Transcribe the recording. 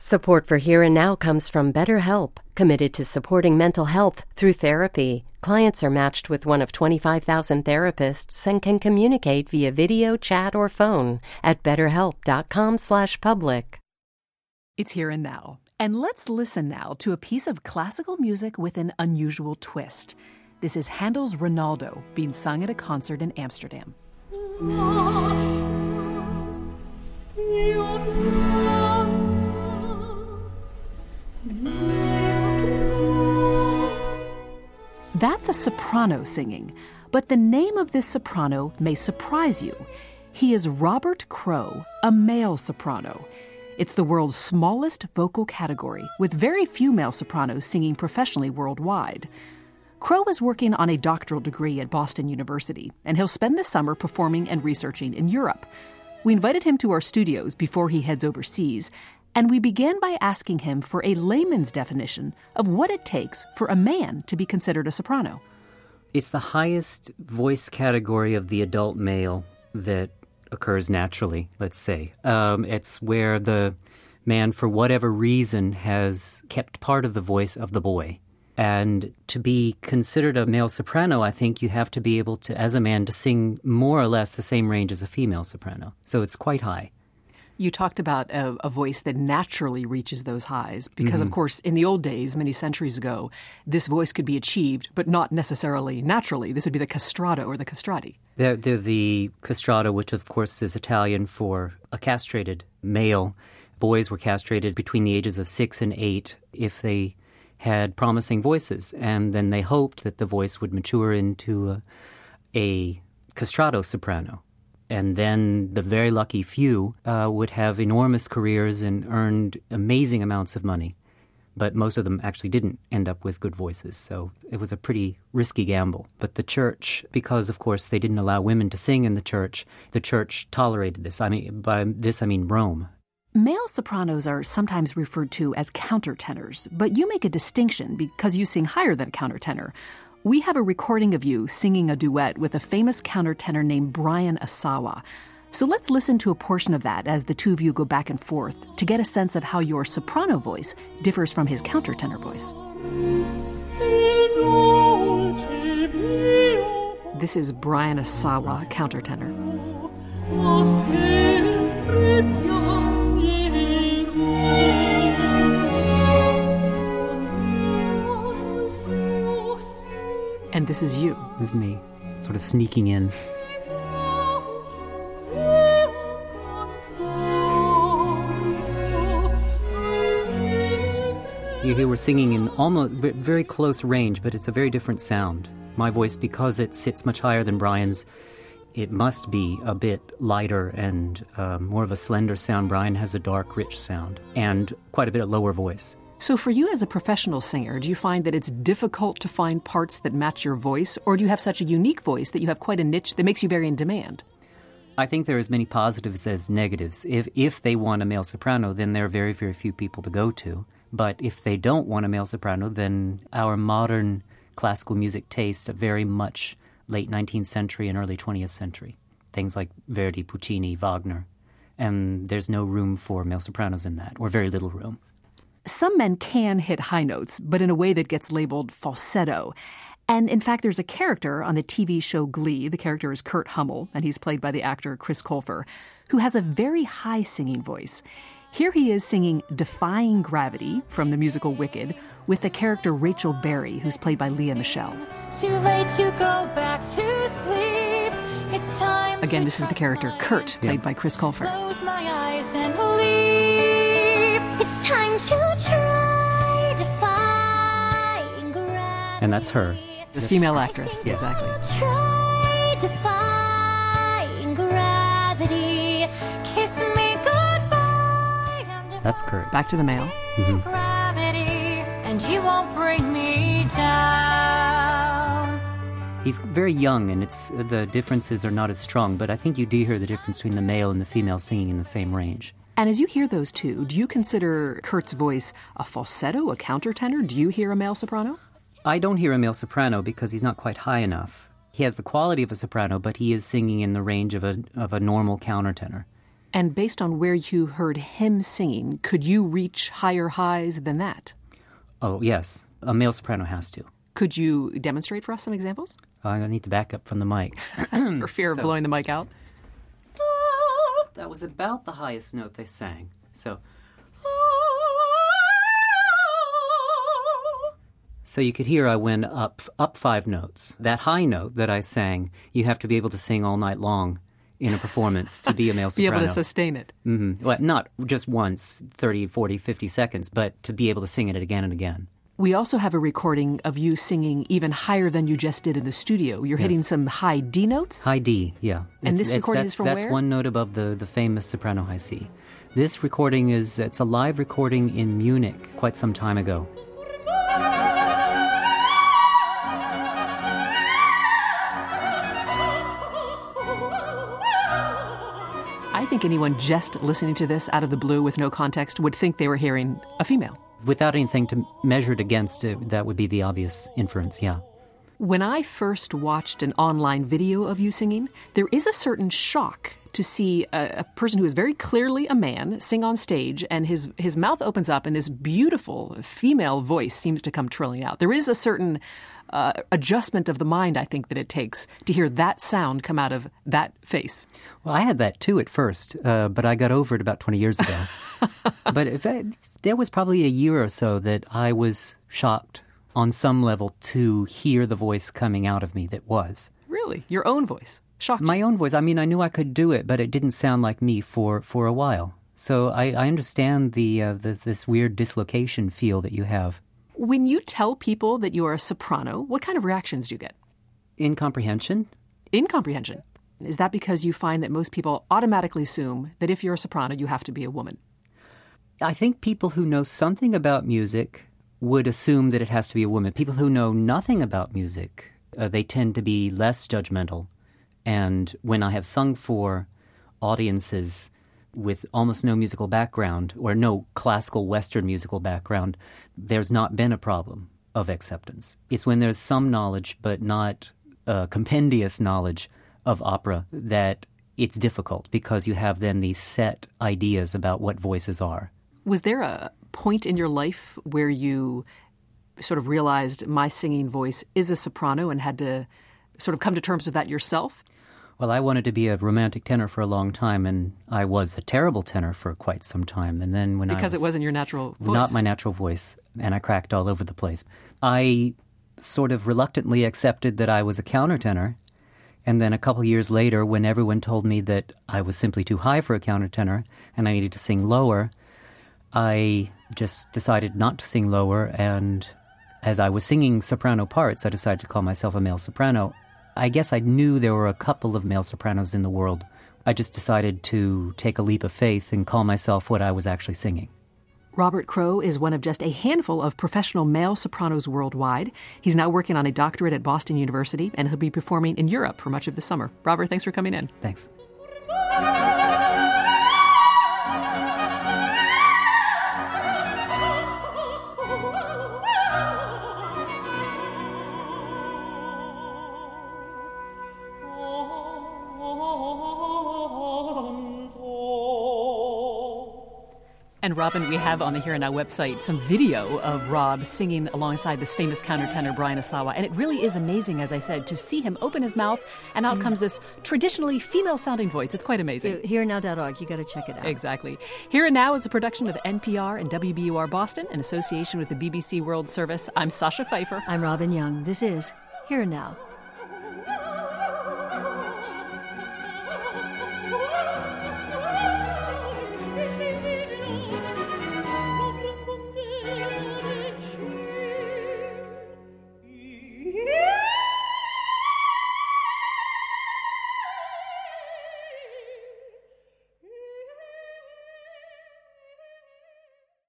Support for Here and Now comes from BetterHelp, committed to supporting mental health through therapy. Clients are matched with one of 25,000 therapists and can communicate via video, chat, or phone at betterhelp.com/public. It's Here and Now, and let's listen now to a piece of classical music with an unusual twist. This is Handel's Rinaldo being sung at a concert in Amsterdam. That's a soprano singing, but the name of this soprano may surprise you. He is Robert Crowe, a male soprano. It's the world's smallest vocal category, with very few male sopranos singing professionally worldwide. Crowe is working on a doctoral degree at Boston University, and he'll spend the summer performing and researching in Europe. We invited him to our studios before he heads overseas, and we began by asking him for a layman's definition of what it takes for a man to be considered a soprano. It's the highest voice category of the adult male that occurs naturally, let's say. It's where the man, for whatever reason, has kept part of the voice of the boy. And to be considered a male soprano, I think you have to be able to, as a man, to sing more or less the same range as a female soprano. So it's quite high. You talked about a voice that naturally reaches those highs because, of course, in the old days, many centuries ago, this voice could be achieved, but not necessarily naturally. This would be the castrato or the castrati. They're the castrato, which, of course, is Italian for a castrated male. Boys were castrated between the ages of 6 and 8 if they had promising voices, and then they hoped that the voice would mature into a castrato soprano. And then the very lucky few would have enormous careers and earned amazing amounts of money. But most of them actually didn't end up with good voices, so it was a pretty risky gamble. But the church, because, of course, they didn't allow women to sing in the church tolerated this. I mean, by this I mean Rome. Male sopranos are sometimes referred to as countertenors, but you make a distinction because you sing higher than a countertenor. We have a recording of you singing a duet with a famous countertenor named Brian Asawa. So let's listen to a portion of that as the two of you go back and forth to get a sense of how your soprano voice differs from his countertenor voice. This is Brian Asawa, countertenor. And this is you. This is me, sort of sneaking in. Here we're singing in almost very close range, but it's a very different sound. My voice, because it sits much higher than Brian's, it must be a bit lighter and more of a slender sound. Brian has a dark, rich sound and quite a bit of lower voice. So for you as a professional singer, do you find that it's difficult to find parts that match your voice, or do you have such a unique voice that you have quite a niche that makes you very in demand? I think there are as many positives as negatives. If they want a male soprano, then there are very, very few people to go to. But if they don't want a male soprano, then our modern classical music tastes are very much late 19th century and early 20th century. Things like Verdi, Puccini, Wagner. And there's no room for male sopranos in that, or very little room. Some men can hit high notes, but in a way that gets labeled falsetto. And in fact, there's a character on the TV show Glee. The character is Kurt Hummel, and he's played by the actor Chris Colfer, who has a very high singing voice. Here he is singing Defying Gravity from the musical Wicked with the character Rachel Berry, who's played by Leah Michele. Too late to go back to sleep. It's time. Again, this is the character Kurt, played by Chris Colfer. Close my eyes and leave. It's time to try defying gravity. And that's her. The female actress, exactly. Try defying gravity. Kiss me goodbye. That's Kurt. Back to the male. Gravity, and you won't bring me down. He's very young, and the differences are not as strong, but I think you do hear the difference between the male and the female singing in the same range. And as you hear those two, do you consider Kurt's voice a falsetto, a countertenor? Do you hear a male soprano? I don't hear a male soprano because he's not quite high enough. He has the quality of a soprano, but he is singing in the range of a normal countertenor. And based on where you heard him singing, could you reach higher highs than that? Oh, yes. A male soprano has to. Could you demonstrate for us some examples? I need to back up from the mic. For fear of blowing the mic out? That was about the highest note they sang. So you could hear I went up 5 notes. That high note that I sang, you have to be able to sing all night long in a performance to be a male soprano. Be able to sustain it. Mm-hmm. Well, not just once, 30, 40, 50 seconds, but to be able to sing it again and again. We also have a recording of you singing even higher than you just did in the studio. You're hitting some high D notes? High D, yeah. And this recording is from that's where? one note above the famous soprano high C. This recording it's a live recording in Munich quite some time ago. I think anyone just listening to this out of the blue with no context would think they were hearing a female. Without anything to measure it against, that would be the obvious inference, yeah. When I first watched an online video of you singing, there is a certain shock to see a person who is very clearly a man sing on stage, and his mouth opens up and this beautiful female voice seems to come trilling out. There is a certain adjustment of the mind, I think, that it takes to hear that sound come out of that face. Well, I had that too at first, but I got over it about 20 years ago. But there was probably a year or so that I was shocked on some level to hear the voice coming out of me that was. Really? Your own voice? Shocked you? My own voice. I mean, I knew I could do it, but it didn't sound like me for a while. So I understand this weird dislocation feel that you have. When you tell people that you are a soprano, what kind of reactions do you get? Incomprehension. Incomprehension. Is that because you find that most people automatically assume that if you're a soprano, you have to be a woman? I think people who know something about music would assume that it has to be a woman. People who know nothing about music, they tend to be less judgmental. And when I have sung for audiences with almost no musical background or no classical Western musical background, there's not been a problem of acceptance. It's when there's some knowledge but not compendious knowledge of opera that it's difficult because you have then these set ideas about what voices are. Was there a point in your life where you sort of realized my singing voice is a soprano and had to sort of come to terms with that yourself? Well, I wanted to be a romantic tenor for a long time, and I was a terrible tenor for quite some time. And then because it wasn't your natural voice? Not my natural voice, and I cracked all over the place. I sort of reluctantly accepted that I was a countertenor, and then a couple years later, when everyone told me that I was simply too high for a countertenor and I needed to sing lower, I just decided not to sing lower, and as I was singing soprano parts, I decided to call myself a male soprano. I guess I knew there were a couple of male sopranos in the world. I just decided to take a leap of faith and call myself what I was actually singing. Robert Crow is one of just a handful of professional male sopranos worldwide. He's now working on a doctorate at Boston University, and he'll be performing in Europe for much of the summer. Robert, thanks for coming in. Thanks. And Robin, we have on the Here and Now website some video of Rob singing alongside this famous countertenor, Brian Asawa. And it really is amazing, as I said, to see him open his mouth and out comes this traditionally female-sounding voice. It's quite amazing. HereandNow.org. You got to check it out. Exactly. Here and Now is a production of NPR and WBUR Boston in association with the BBC World Service. I'm Sasha Pfeiffer. I'm Robin Young. This is Here and Now.